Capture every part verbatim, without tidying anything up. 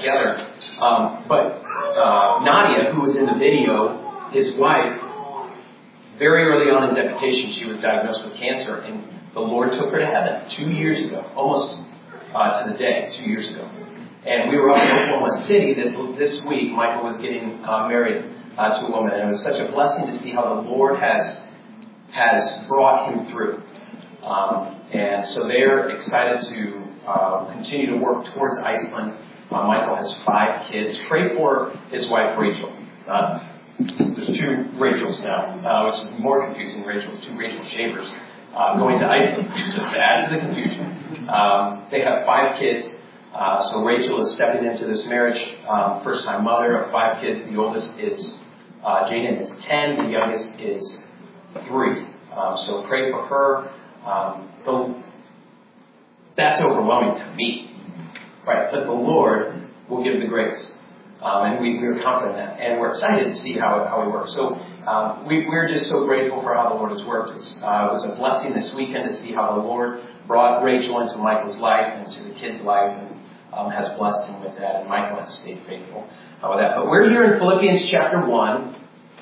together. Um, but uh, Nadia, who was in the video, his wife, very early on in deputation, she was diagnosed with cancer, and the Lord took her to heaven two years ago, almost uh, to the day, two years ago. And we were up in Oklahoma City this this week. Michael was getting uh, married uh, to a woman, and it was such a blessing to see how the Lord has has brought him through. Um, and so they're excited to uh, continue to work towards Iceland. Uh, Michael has five kids. Pray for his wife, Rachel. Uh, there's two Rachels now, uh, which is more confusing. Rachel, two Rachel Shavers uh, going to Iceland, just to add to the confusion. Um, they have five kids. Uh, so Rachel is stepping into this marriage, um, first-time mother of five kids. The oldest is uh, Jaden is ten. The youngest is three. Um, so pray for her. Um, the, that's overwhelming to me, right? But the Lord will give the grace, um, and we, we're confident in that, and we're excited to see how how He works. So um, we, we're just so grateful for how the Lord has worked. It's, uh, it was a blessing this weekend to see how the Lord brought Rachel into Michael's life and to the kids' life, and um, has blessed him with that. And Michael has stayed faithful uh, with that. But we're here in Philippians chapter one,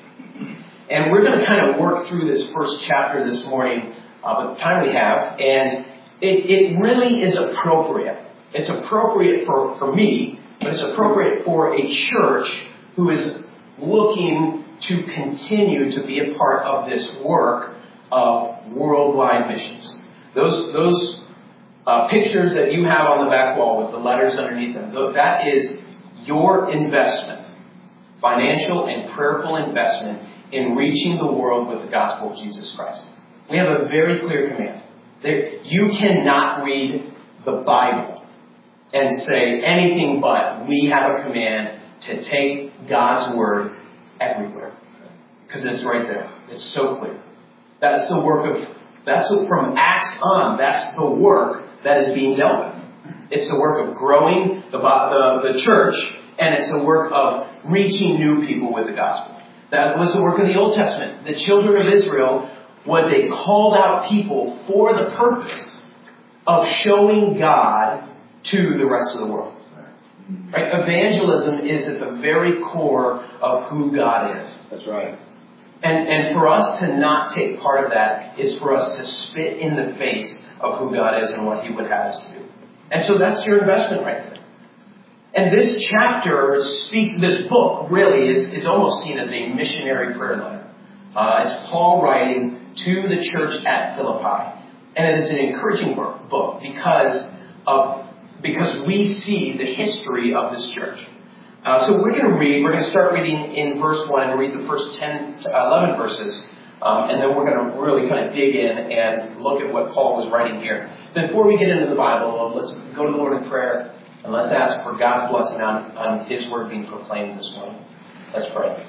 and we're going to kind of work through this first chapter this morning. Uh, with the time we have, and it, it really is appropriate. It's appropriate for, for me, but it's appropriate for a church who is looking to continue to be a part of this work of worldwide missions. Those those uh, pictures that you have on the back wall with the letters underneath them, that is your investment, financial and prayerful investment in reaching the world with the gospel of Jesus Christ. We have a very clear command. There, you cannot read the Bible and say anything but we have a command to take God's word everywhere. Because it's right there. It's so clear. That's the work of, that's from Acts on, that's the work that is being dealt with. It's the work of growing the, the, the church, and it's the work of reaching new people with the gospel. That was the work of the Old Testament. The children of Israel was a called out people for the purpose of showing God to the rest of the world. Right? Evangelism is at the very core of who God is. That's right. And and for us to not take part of that is for us to spit in the face of who God is and what He would have us to do. And so that's your investment right there. And this chapter speaks, this book really is, is almost seen as a missionary prayer letter. Uh, it's Paul writing to the church at Philippi. And it is an encouraging book because of because we see the history of this church. Uh, so we're going to read, we're going to start reading in verse one and read the first ten to eleven verses. Um, and then we're going to really kind of dig in and look at what Paul was writing here. Before we get into the Bible, let's go to the Lord in prayer and let's ask for God's blessing on, on His word being proclaimed this morning. Let's pray.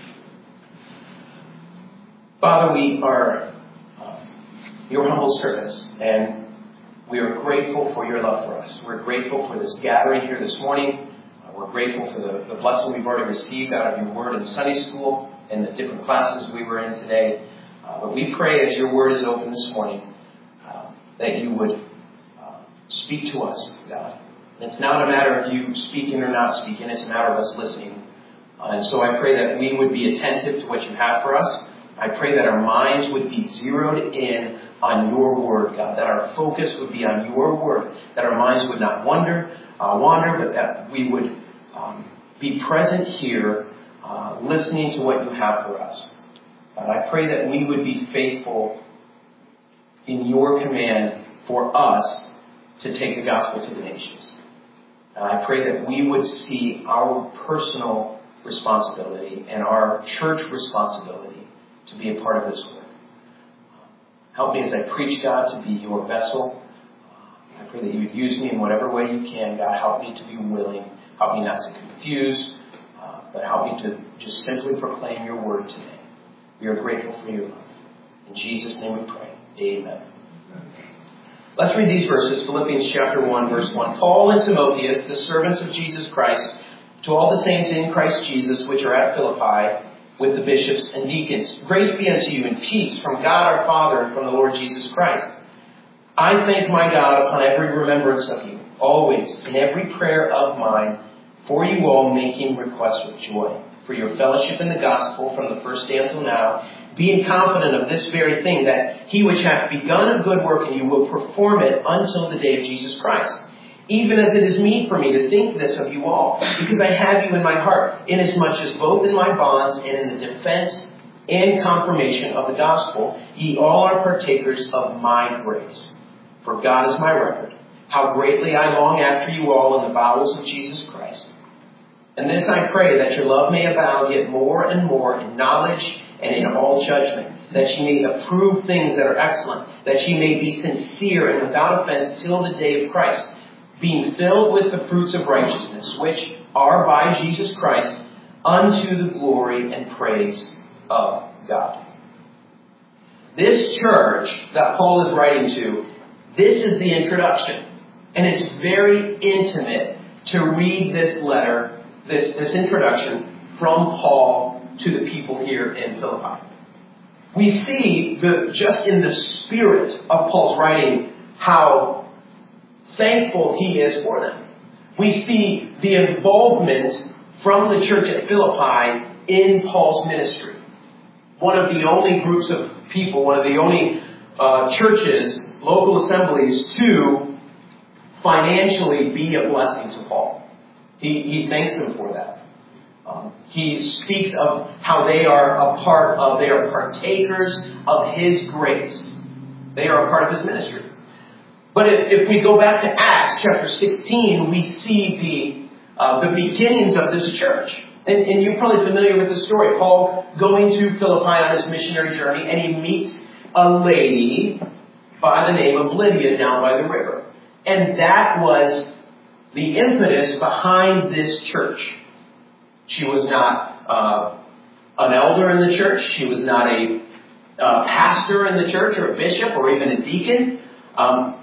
Father, we are uh, your humble servants, and we are grateful for your love for us. We're grateful for this gathering here this morning. Uh, we're grateful for the, the blessing we've already received out of your word in Sunday school and the different classes we were in today. Uh, but we pray as your word is open this morning uh, that you would uh, speak to us, God. And it's not a matter of you speaking or not speaking. It's a matter of us listening. Uh, and so I pray that we would be attentive to what you have for us. I pray that our minds would be zeroed in on your word, God, that our focus would be on your word, that our minds would not wander, uh, wander, but that we would um, be present here, uh, listening to what you have for us. God, I pray that we would be faithful in your command for us to take the gospel to the nations. And I pray that we would see our personal responsibility and our church responsibility to be a part of this work. Help me as I preach, God, to be your vessel. I pray that you would use me in whatever way you can. God, help me to be willing. Help me not to confuse, uh, but help me to just simply proclaim your word today. We are grateful for your love. In Jesus' name we pray. Amen. Let's read these verses. Philippians chapter one, verse one. Paul and Timotheus, the servants of Jesus Christ, to all the saints in Christ Jesus, which are at Philippi, with the bishops and deacons. Grace be unto you and peace from God our Father and from the Lord Jesus Christ. I thank my God upon every remembrance of you, always, in every prayer of mine, for you all, making request with joy for your fellowship in the gospel from the first day until now, being confident of this very thing, that he which hath begun a good work in you will perform it until the day of Jesus Christ. Even as it is meet for me to think this of you all, because I have you in my heart, inasmuch as both in my bonds and in the defense and confirmation of the gospel, ye all are partakers of my grace. For God is my record, how greatly I long after you all in the bowels of Jesus Christ. And this I pray, that your love may abound yet more and more in knowledge and in all judgment, that ye may approve things that are excellent, that ye may be sincere and without offense till the day of Christ, being filled with the fruits of righteousness, which are by Jesus Christ, unto the glory and praise of God. This church that Paul is writing to, this is the introduction. And it's very intimate to read this letter, this, this introduction from Paul to the people here in Philippi. We see the, just in the spirit of Paul's writing, how thankful he is for them. We see the involvement from the church at Philippi in Paul's ministry. One of the only groups of people, one of the only uh, churches, local assemblies to financially be a blessing to Paul. He, he thanks them for that. Um, he speaks of how they are a part of, they are partakers of his grace. They are a part of his ministry. But if, if we go back to Acts chapter sixteen, we see the uh, the beginnings of this church. And, and you're probably familiar with the story. Paul going to Philippi on his missionary journey, and he meets a lady by the name of Lydia down by the river. And that was the impetus behind this church. She was not uh, an elder in the church. She was not a uh, pastor in the church or a bishop or even a deacon. Um,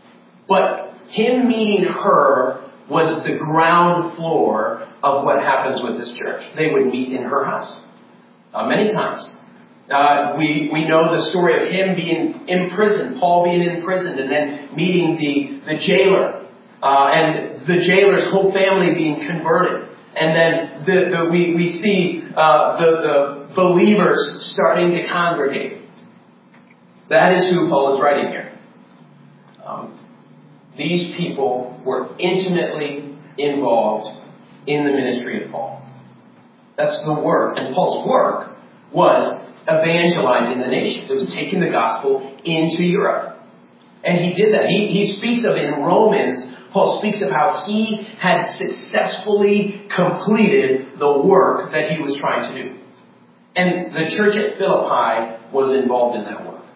but him meeting her was the ground floor of what happens with this church. They would meet in her house uh, many times. Uh, we, we know the story of him being imprisoned, Paul being imprisoned, and then meeting the, the jailer, uh, and the jailer's whole family being converted. And then the, the, we, we see uh, the, the believers starting to congregate. That is who Paul is writing here. Um, these people were intimately involved in the ministry of Paul. That's the work. And Paul's work was evangelizing the nations. It was taking the gospel into Europe. And he did that. He, he speaks of in Romans, Paul speaks of how he had successfully completed the work that he was trying to do. And the church at Philippi was involved in that work.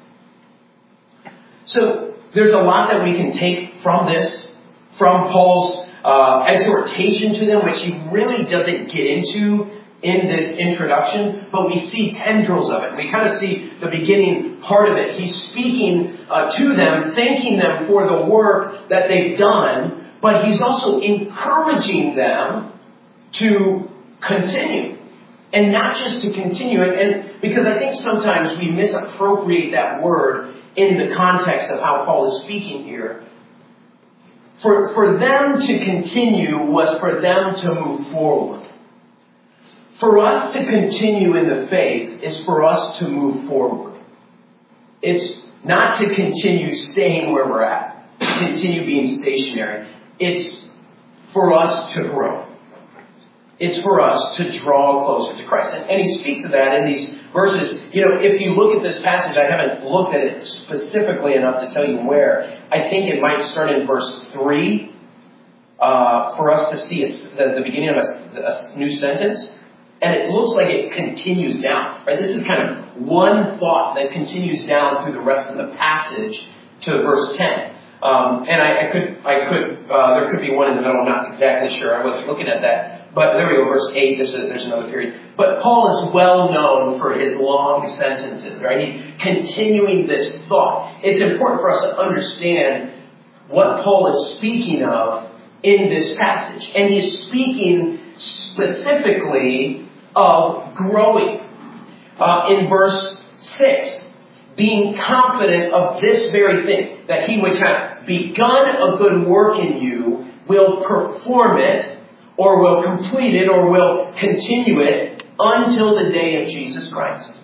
So there's a lot that we can take from this, from Paul's uh, exhortation to them, which he really doesn't get into in this introduction, but we see tendrils of it. We kind of see the beginning part of it. He's speaking uh, to them, thanking them for the work that they've done, but he's also encouraging them to continue. And not just to continue, and, and because I think sometimes we misappropriate that word in the context of how Paul is speaking here. For, for them to continue was for them to move forward. For us to continue in the faith is for us to move forward. It's not to continue staying where we're at, continue being stationary. It's for us to grow. It's for us to draw closer to Christ. And, and he speaks of that in these verses. You know, if you look at this passage, I haven't looked at it specifically enough to tell you where. I think it might start in verse three uh, for us to see a, the, the beginning of a, a new sentence. And it looks like it continues down. Right? This is kind of one thought that continues down through the rest of the passage to verse ten. Um, and I, I could, I could, uh, there could be one in the middle. I'm not exactly sure. I wasn't looking at that. But there we go, verse eight. There's, a, there's another period. But Paul is well known for his long sentences, right? He continuing this thought. It's important for us to understand what Paul is speaking of in this passage. And he's speaking specifically of growing. Uh, in verse six, being confident of this very thing, that he which hath begun a good work in you will perform it or will complete it, or will continue it until the day of Jesus Christ.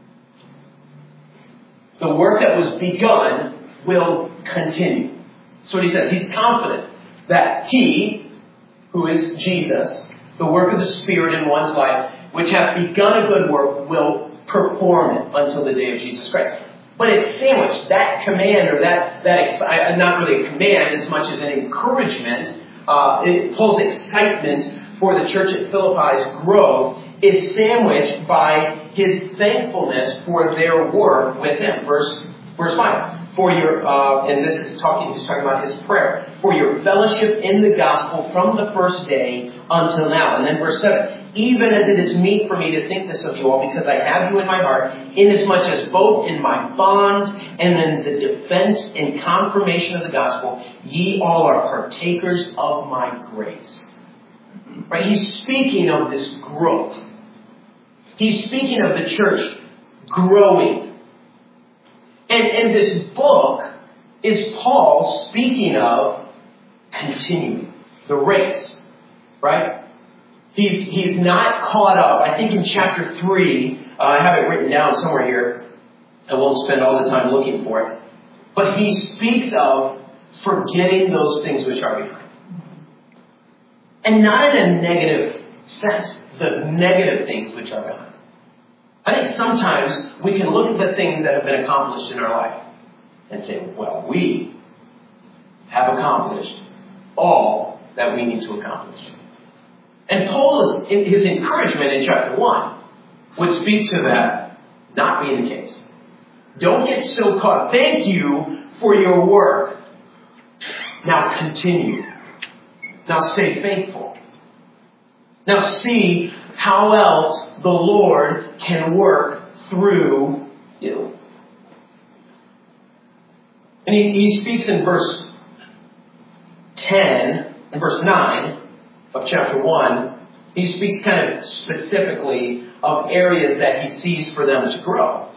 The work that was begun will continue. That's what he says. He's confident that he, who is Jesus, the work of the Spirit in one's life, which hath begun a good work, will perform it until the day of Jesus Christ. But it's sandwiched. That command, or that, that not really a command as much as an encouragement, uh, it pulls excitement for the church at Philippi's growth, is sandwiched by his thankfulness for their work with him. Verse, verse five. For your, uh, and this is talking, he's talking about his prayer. For your fellowship in the gospel from the first day until now. And then verse seven. Even as it is meet for me to think this of you all, because I have you in my heart, inasmuch as both in my bonds and in the defense and confirmation of the gospel, ye all are partakers of my grace. Right? He's speaking of this growth. He's speaking of the church growing. And, and this book is Paul speaking of continuing the race, right? He's, he's not caught up. I think in chapter three, uh, I have it written down somewhere here. I won't spend all the time looking for it. But he speaks of forgetting those things which are behind. And not in a negative sense, the negative things which are behind. I think sometimes we can look at the things that have been accomplished in our life and say, well, we have accomplished all that we need to accomplish. And Paul, is, in his encouragement in chapter one, would speak to that not being the case. Don't get so caught. Thank you for your work. Now continue. Now stay faithful. Now see how else the Lord can work through you. And he, he speaks in verse ten and verse nine of chapter one. He speaks kind of specifically of areas that he sees for them to grow.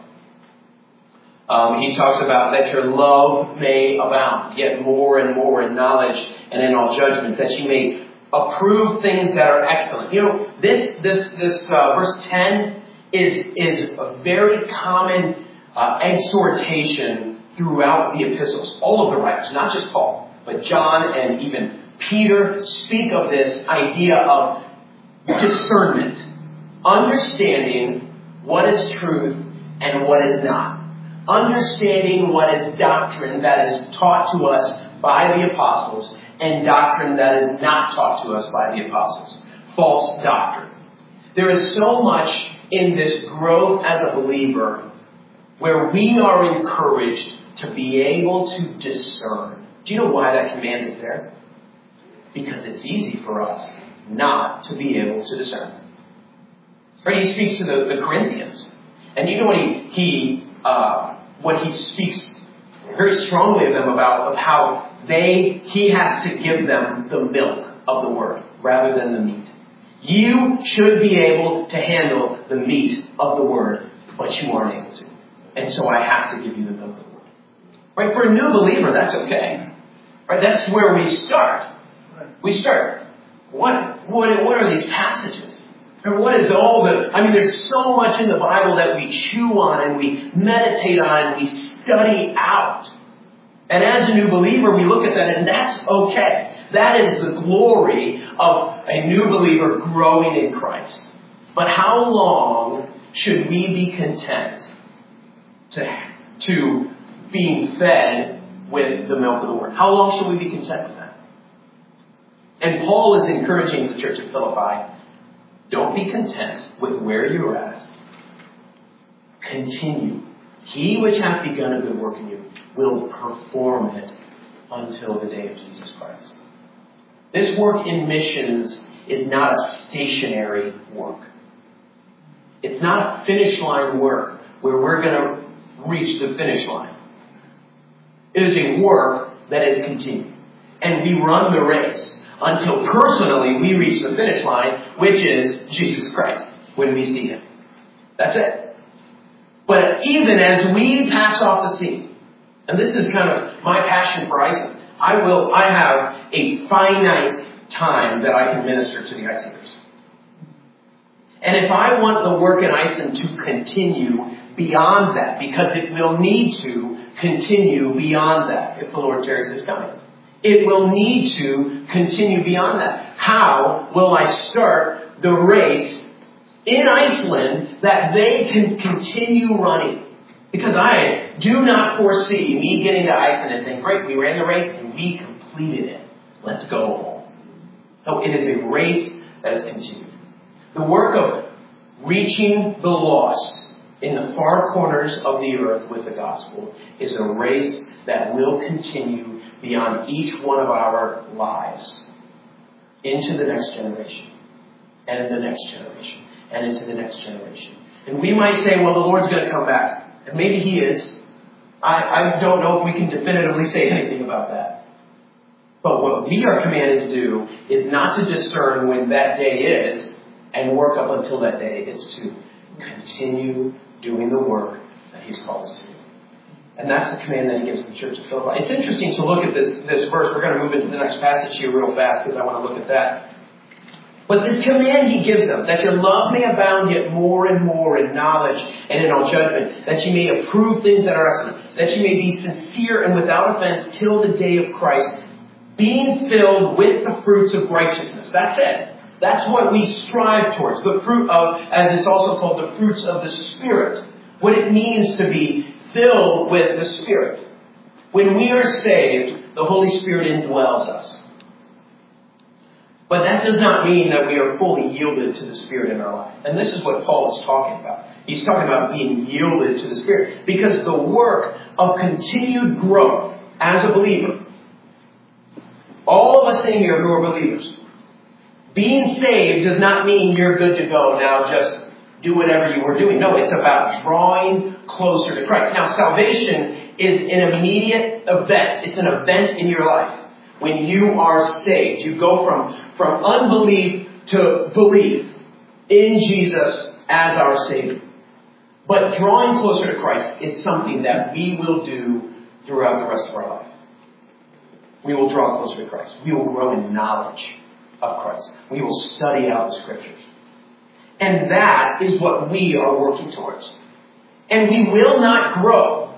Um, he talks about that your love may abound, yet more and more in knowledge and in all judgment, that you may approve things that are excellent. You know, this this this uh, verse ten is is a very common uh, exhortation throughout the epistles. All of the writers, not just Paul, but John and even Peter, speak of this idea of discernment, understanding what is truth and what is not, understanding what is doctrine that is taught to us by the apostles, and doctrine that is not taught to us by the apostles. False doctrine. There is so much in this growth as a believer where we are encouraged to be able to discern. Do you know why that command is there? Because it's easy for us not to be able to discern. Right? He speaks to the, the Corinthians. And you know what he, he uh, what he speaks very strongly of them about, of how They, he has to give them the milk of the word rather than the meat. You should be able to handle the meat of the word, but you aren't able to. And so I have to give you the milk of the word. Right? For a new believer, that's okay. Right? That's where we start. We start. What, what, what are these passages? Or what is all the, I mean, there's so much in the Bible that we chew on and we meditate on and we study out. And as a new believer, we look at that, and that's okay. That is the glory of a new believer growing in Christ. But how long should we be content to, to being fed with the milk of the word? How long should we be content with that? And Paul is encouraging the church at Philippi, don't be content with where you're at. Continue. He which hath begun a good work in you will perform it until the day of Jesus Christ. This work in missions is not a stationary work. It's not a finish line work where we're going to reach the finish line. It is a work that is continuing. And we run the race until personally we reach the finish line, which is Jesus Christ, when we see Him. That's it. But even as we pass off the scene, and this is kind of my passion for Iceland. I will, I have a finite time that I can minister to the Icelanders. And if I want the work in Iceland to continue beyond that, because it will need to continue beyond that if the Lord tarries his coming. It will need to continue beyond that. How will I start the race in Iceland that they can continue running? Because I do not foresee me getting to Iceland and saying, great, we ran the race and we completed it. Let's go home. No, it is a race that is continued. The work of reaching the lost in the far corners of the earth with the gospel is a race that will continue beyond each one of our lives into the next generation and in the next generation and into the next generation. And we might say, well, the Lord's going to come back. And maybe he is. I, I don't know if we can definitively say anything about that. But what we are commanded to do is not to discern when that day is and work up until that day. It's to continue doing the work that he's called us to do. And that's the command that he gives the church of Philippi. It's interesting to look at this, this verse. We're going to move into the next passage here real fast because I want to look at that. But this command he gives them, that your love may abound yet more and more in knowledge and in all judgment, that you may approve things that are excellent, that you may be sincere and without offense till the day of Christ, being filled with the fruits of righteousness. That's it. That's what we strive towards. The fruit of, as it's also called, the fruits of the Spirit. What it means to be filled with the Spirit. When we are saved, the Holy Spirit indwells us. But that does not mean that we are fully yielded to the Spirit in our life. And this is what Paul is talking about. He's talking about being yielded to the Spirit. Because the work of continued growth as a believer, all of us in here who are believers, being saved does not mean you're good to go now, just do whatever you were doing. No, it's about drawing closer to Christ. Now, salvation is an immediate event. It's an event in your life. When you are saved, you go from, from unbelief to belief in Jesus as our Savior. But drawing closer to Christ is something that we will do throughout the rest of our life. We will draw closer to Christ. We will grow in knowledge of Christ. We will study out the Scriptures. And that is what we are working towards. And we will not grow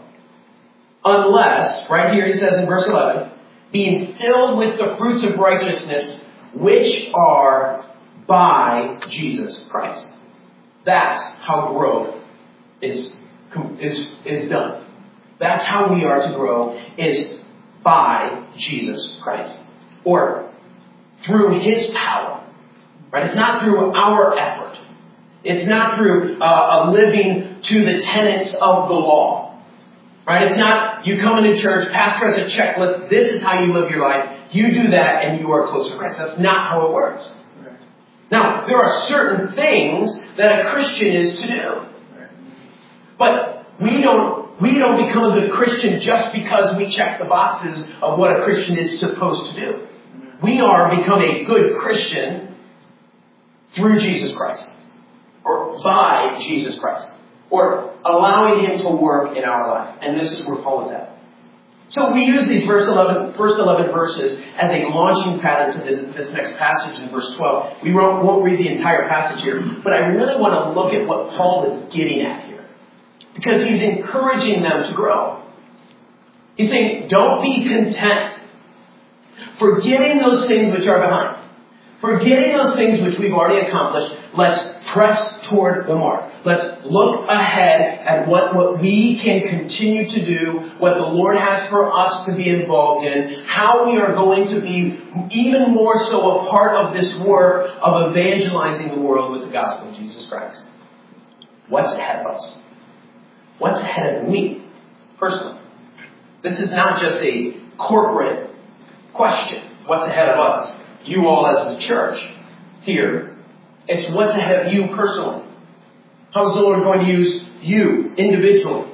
unless, right here he says in verse eleven, being filled with the fruits of righteousness, which are by Jesus Christ. That's how growth is, is, is done. That's how we are to grow, is by Jesus Christ. Or through his power. Right? It's not through our effort. It's not through uh, a living to the tenets of the law. Right? It's not you come into church, pastor has a checklist, this is how you live your life. You do that and you are close to Christ. That's not how it works. Right. Now, there are certain things that a Christian is to do. Right. But we don't we don't become a good Christian just because we check the boxes of what a Christian is supposed to do. We are become a good Christian through Jesus Christ. Or by Jesus Christ. Or allowing him to work in our life. And this is where Paul is at. So we use these verse eleven, first eleven verses as a launching pad into this next passage in verse twelve. We won't, won't read the entire passage here, but I really want to look at what Paul is getting at here. Because he's encouraging them to grow. He's saying, don't be content. Forgetting those things which are behind. Forgetting those things which we've already accomplished, let's press toward the mark. Let's look ahead at what, what we can continue to do, what the Lord has for us to be involved in, how we are going to be even more so a part of this work of evangelizing the world with the gospel of Jesus Christ. What's ahead of us? What's ahead of me, personally? This is not just a corporate question. What's ahead of us? You all as the church here. It's what's ahead of you personally. How is the Lord going to use you individually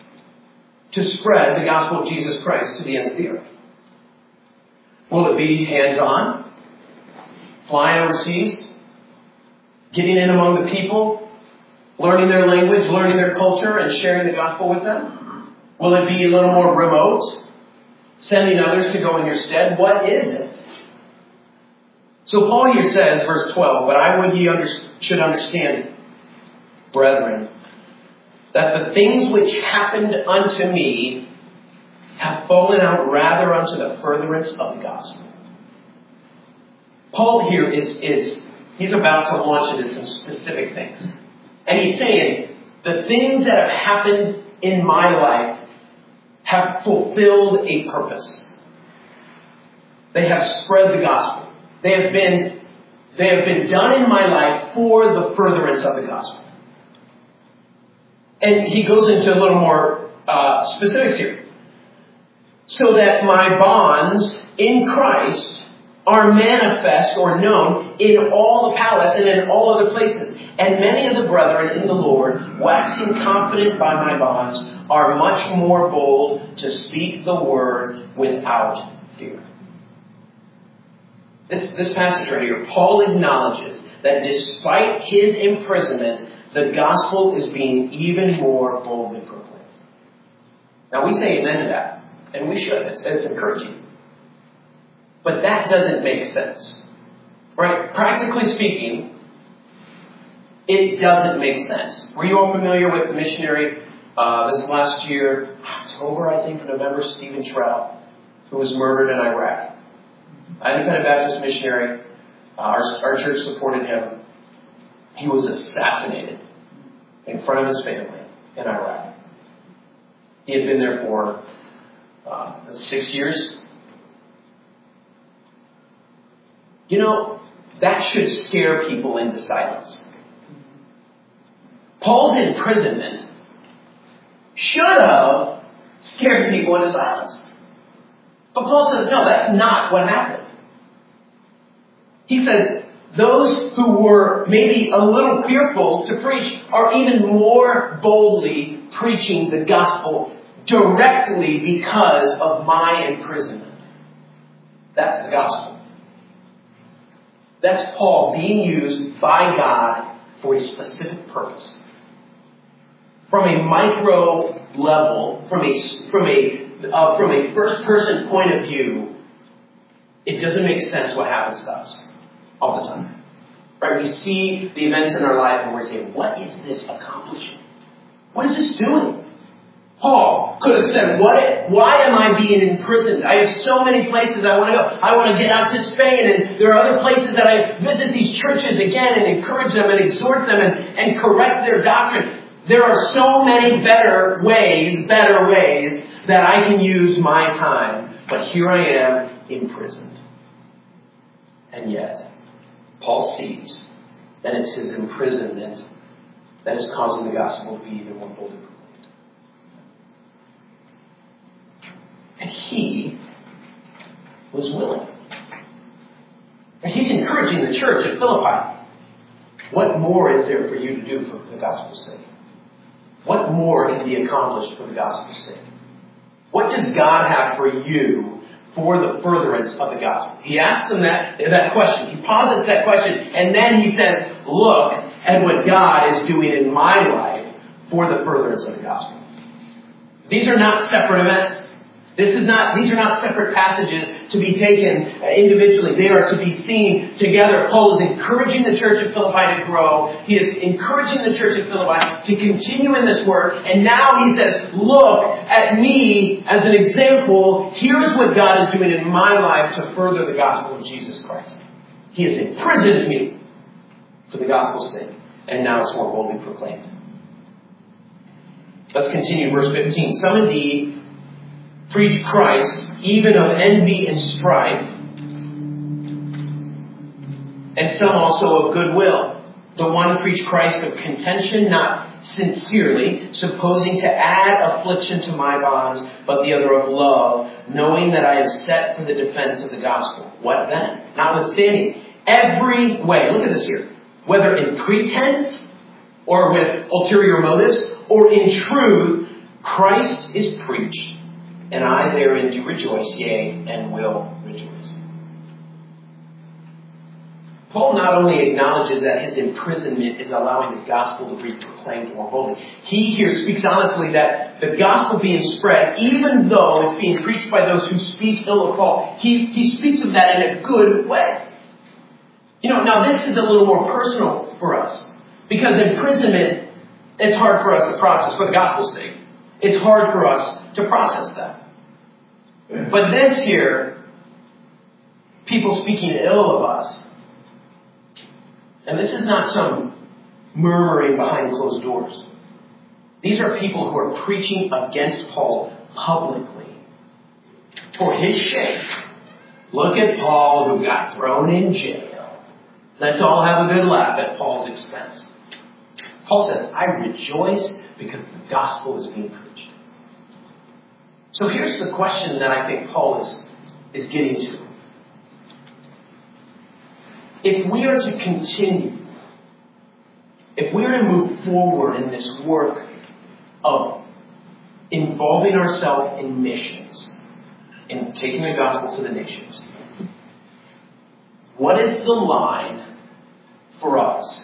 to spread the gospel of Jesus Christ to the ends of the earth? Will it be hands-on? Flying overseas? Getting in among the people? Learning their language, learning their culture, and sharing the gospel with them? Will it be a little more remote? Sending others to go in your stead? What is it? So Paul here says, verse twelve, but I would ye under, should understand, brethren, that the things which happened unto me have fallen out rather unto the furtherance of the gospel. Paul here is, is he's about to launch into some specific things. And he's saying, the things that have happened in my life have fulfilled a purpose. They have spread the gospel. They have been, they have been done in my life for the furtherance of the gospel. And he goes into a little more uh, specifics here. So that my bonds in Christ are manifest or known in all the palace and in all other places. And many of the brethren in the Lord, waxing confident by my bonds, are much more bold to speak the word without fear. This, this passage right here, Paul acknowledges that despite his imprisonment, the gospel is being even more boldly proclaimed. Now we say amen to that, and we should. It's, it's encouraging. But that doesn't make sense. Right? Practically speaking, it doesn't make sense. Were you all familiar with the missionary uh, this last year, October, I think, November, Stephen Trout, who was murdered in Iraq? Independent Baptist missionary. Uh, our, our church supported him. He was assassinated in front of his family in Iraq. He had been there for uh, six years. You know, that should scare people into silence. Paul's imprisonment should have scared people into silence. But Paul says, no, that's not what happened. He says, those who were maybe a little fearful to preach are even more boldly preaching the gospel directly because of my imprisonment. That's the gospel. That's Paul being used by God for a specific purpose. From a micro level, from a, from a, uh, from a first person point of view, it doesn't make sense what happens to us all the time. Right? We see the events in our life and we're saying, what is this accomplishing? What is this doing? Paul could have said, what, why am I being imprisoned? I have so many places I want to go. I want to get out to Spain, and there are other places that I visit these churches again and encourage them and exhort them and, and correct their doctrine. There are so many better ways, better ways that I can use my time. But here I am imprisoned. And yet, Paul sees that it's his imprisonment that is causing the gospel to be even more boldly proclaimed. And he was willing. And he's encouraging the church at Philippi. What more is there for you to do for the gospel's sake? What more can be accomplished for the gospel's sake? What does God have for you for the furtherance of the gospel? He asks them that, that question. He posits that question. And then he says, look at what God is doing in my life for the furtherance of the gospel. These are not separate events. This is not, these are not separate passages to be taken individually. They are to be seen together. Paul is encouraging the church at Philippi to grow. He is encouraging the church at Philippi to continue in this work. And now he says, look at me as an example. Here's what God is doing in my life to further the gospel of Jesus Christ. He has imprisoned me for the gospel's sake. And now it's more boldly proclaimed. Let's continue verse fifteen. Some indeed preach Christ, even of envy and strife, and some also of goodwill. The one preach Christ of contention, not sincerely, supposing to add affliction to my bonds, but the other of love, knowing that I am set for the defense of the gospel. What then? Notwithstanding, every way, look at this here, whether in pretense, or with ulterior motives, or in truth, Christ is preached, and I therein do rejoice, yea, and will rejoice. Paul not only acknowledges that his imprisonment is allowing the gospel to be proclaimed more boldly, he here speaks honestly that the gospel being spread, even though it's being preached by those who speak ill of Paul, he, he speaks of that in a good way. You know, now this is a little more personal for us. Because imprisonment, it's hard for us to process for the gospel's sake. It's hard for us to process that. But this here, people speaking ill of us, and this is not some murmuring behind closed doors. These are people who are preaching against Paul publicly for his shame. Look at Paul who got thrown in jail. Let's all have a good laugh at Paul's expense. Paul says, I rejoice because the gospel is being preached. So here's the question that I think Paul is, is getting to. If we are to continue, if we are to move forward in this work of involving ourselves in missions, in taking the gospel to the nations, what is the line for us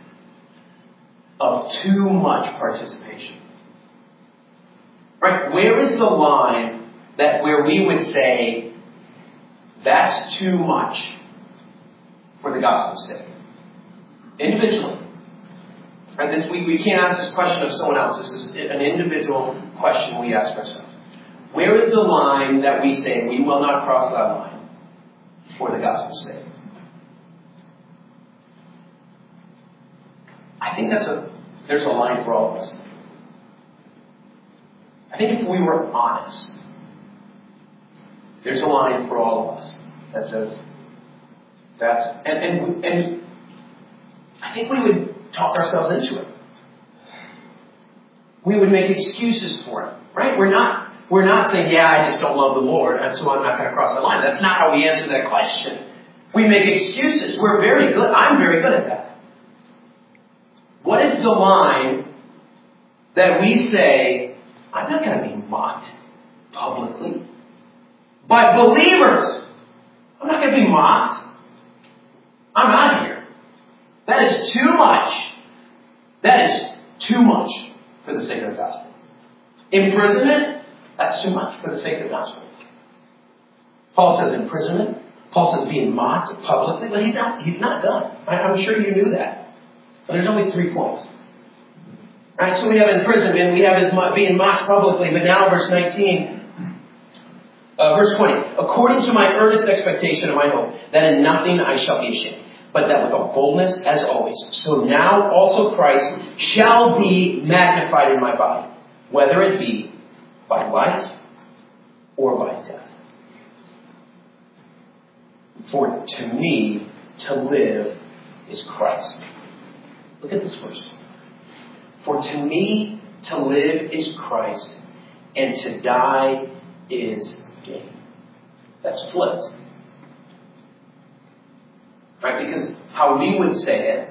of too much participation? Right? Where is the line that where we would say that's too much for the gospel's sake? Individually. Right? This, we, we can't ask this question of someone else. This is an individual question we ask ourselves. Where is the line that we say we will not cross that line for the gospel's sake? I think that's a there's a line for all of us. I think if we were honest, there's a line for all of us that says that's and and and I think we would talk ourselves into it. We would make excuses for it, right? We're not we're not saying, yeah, I just don't love the Lord, and so I'm not going to cross the line. That's not how we answer that question. We make excuses. We're very good. I'm very good at that. What is the line that we say, I'm not going to be mocked publicly by believers? I'm not going to be mocked. I'm out of here. That is too much. That is too much for the sake of the gospel. Imprisonment, that's too much for the sake of the gospel. Paul says imprisonment. Paul says being mocked publicly, but he's not, he's not done. I'm sure you knew that. But there's always three points. Right? So we have imprisonment, we have his being mocked publicly, but now verse nineteen, uh, verse twenty. According to my earnest expectation and my hope, that in nothing I shall be ashamed, but that with all boldness as always. So now also Christ shall be magnified in my body, whether it be by life or by death. For to me, to live is Christ. Look at this verse. For to me, to live is Christ, and to die is gain. That's flipped. Right? Because how we would say it,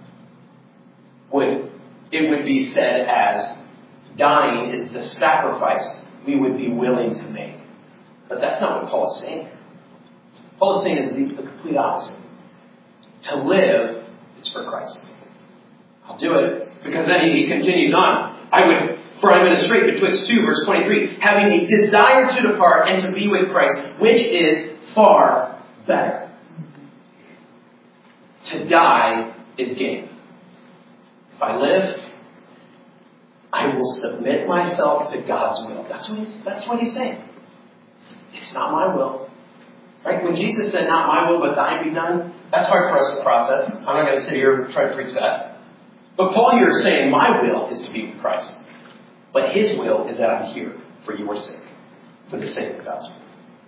would it would be said as dying is the sacrifice we would be willing to make. But that's not what Paul is saying. Paul is saying is the, the complete opposite. To live is for Christ. I'll do it. Because then he, he continues on. I would, for I'm in a strait betwixt two, verse twenty-three, having a desire to depart and to be with Christ, which is far better. To die is gain. If I live, I will submit myself to God's will. That's what he's, that's what he's saying. It's not my will. Right? When Jesus said, not my will, but thine be done, that's hard for us to process. I'm not going to sit here and try to preach that. But Paul here is saying, my will is to be with Christ. But his will is that I'm here for your sake, for the sake of the gospel.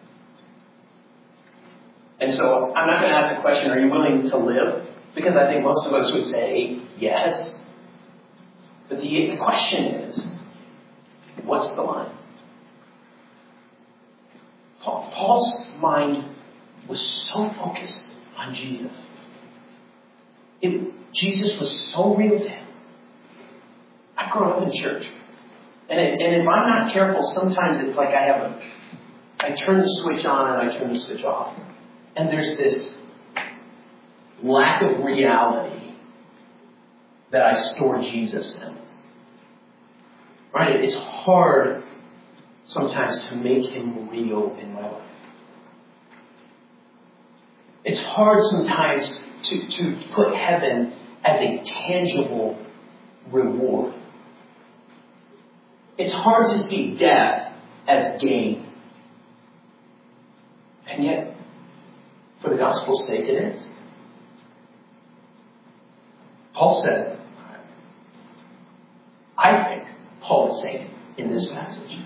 And so I'm not going to ask the question, are you willing to live? Because I think most of us would say yes. But the, the question is, what's the line? Paul, Paul's mind was so focused on Jesus. It, Jesus was so real to him. I've grown up in church. And, it, and if I'm not careful, sometimes it's like I have a, I turn the switch on and I turn the switch off. And there's this lack of reality that I store Jesus in. Right? It's hard sometimes to make him real in my life. It's hard sometimes to, to put heaven as a tangible reward. It's hard to see death as gain. And yet, for the gospel's sake, it is. Paul said, I think Paul is saying in this passage,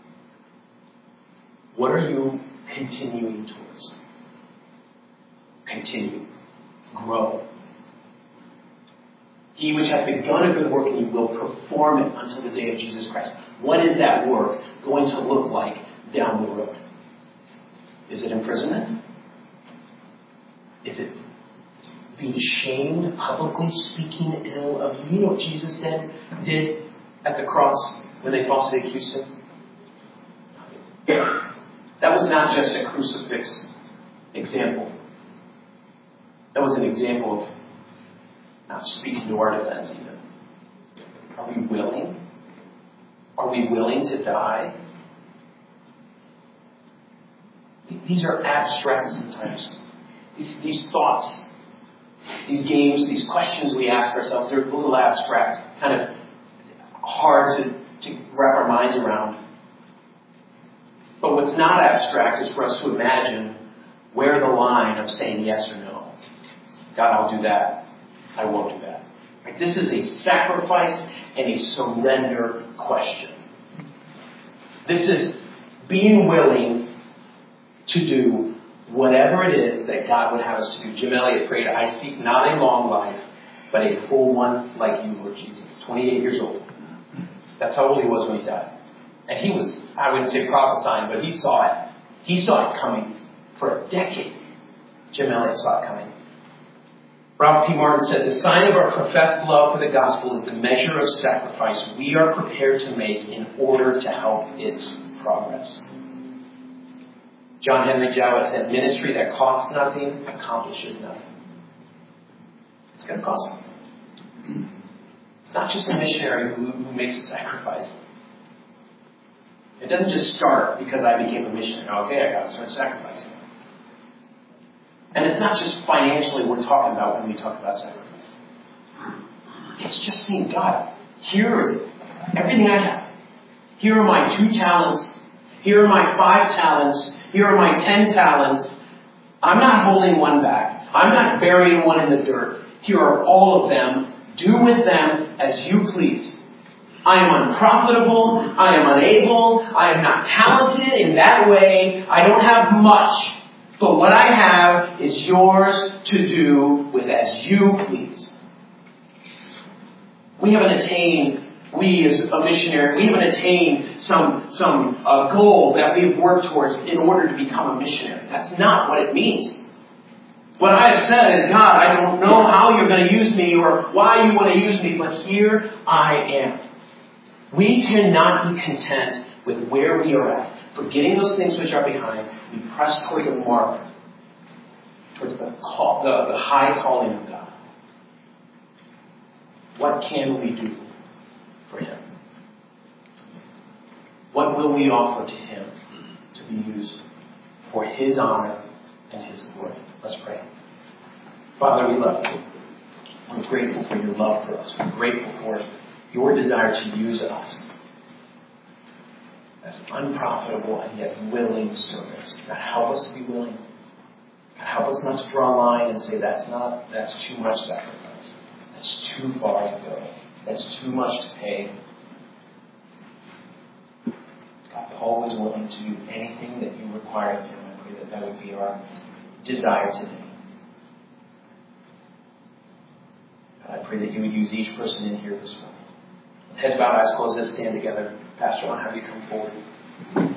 what are you continuing towards? Continue. Grow. He which hath begun a good work in you will perform it until the day of Jesus Christ. What is that work going to look like down the road? Is it imprisonment? Is it being shamed, publicly speaking ill of you? You know what Jesus did, did at the cross when they falsely accused him? That was not just a crucifix example. That was an example of not speaking to our defense even. Are we willing? Are we willing to die? These are abstract sometimes. These, these thoughts, these games, these questions we ask ourselves, they're a little abstract, kind of hard to, to wrap our minds around. But what's not abstract is for us to imagine where the line of saying yes or no. God, I'll do that. I won't do that. Right? This is a sacrifice and a surrender question. This is being willing to do whatever it is that God would have us to do. Jim Elliot prayed, I seek not a long life, but a full one like you, Lord Jesus. twenty-eight years old. That's how old he was when he died. And he was, I wouldn't say prophesying, but he saw it. He saw it coming for a decade. Jim Elliot saw it coming. Ralph P. Martin said, the sign of our professed love for the gospel is the measure of sacrifice we are prepared to make in order to help its progress. John Henry Jowett said, ministry that costs nothing accomplishes nothing. It's going to cost something. It's not just a missionary who, who makes a sacrifice. It doesn't just start because I became a missionary. Okay, I got to start sacrificing. And it's not just financially we're talking about when we talk about sacrifice. It's just saying, God, here is everything I have. Here are my two talents. Here are my five talents. Here are my ten talents. I'm not holding one back. I'm not burying one in the dirt. Here are all of them. Do with them as you please. I am unprofitable. I am unable. I am not talented in that way. I don't have much. But what I have is yours to do with as you please. We haven't attained, we as a missionary, we haven't attained some, some uh, goal that we've worked towards in order to become a missionary. That's not what it means. What I have said is, God, I don't know how you're going to use me or why you want to use me, but here I am. We cannot be content with where we are at. Forgetting those things which are behind, we press toward the mark, towards the, call, the, the high calling of God. What can we do for Him? What will we offer to Him to be used for His honor and His glory? Let's pray. Father, we love you. We're grateful for your love for us. We're grateful for your desire to use us as unprofitable and yet willing servants. God, help us to be willing. God, help us not to draw a line and say that's not, that's too much sacrifice. That's too far to go. That's too much to pay. God, Paul was willing to do anything that you require of him. I pray that that would be our desire today. God, I pray that you would use each person in here this morning. Heads bowed, eyes closed, let's stand together. Pastor, I want to have you come forward.